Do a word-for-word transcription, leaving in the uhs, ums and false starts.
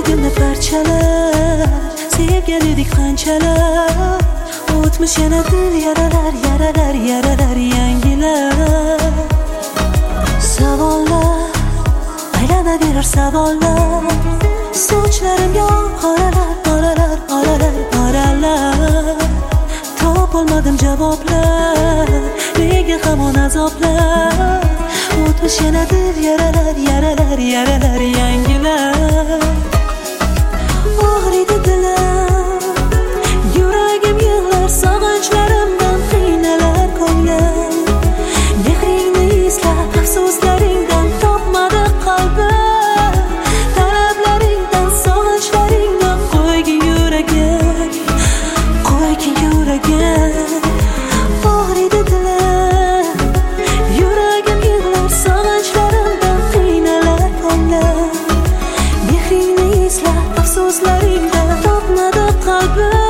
yuragimni parchalar, sevgan edik qanchalar. O'tmish yana dil yaralar, yaralar, yaralar, yangilar. Savollar aylanaverar savollar, sochlarimga qoralar, qoralar, qoralar, qoralar. Topolmadim javoblar, nega hamon azoblar. O'tmish yana dil yaralar, yaralar, yaralar, yangilar. Og'riydi dilim, yuragim yig'lar, sog'inchlarimdan qiynalar ko'nglim. Mehringni eslab, afsuslaringdan topmadi qalbim. Talablaringdan, sog'inchlaringdan qo'ygin yuragim, qo'ygin yuragim. Og'riydi dilim, yuragim yig'lar, sog'inchlarimdan qiynalar ko'nglim. Mehringni eslab, afsuslaringdan topmadi qalbim.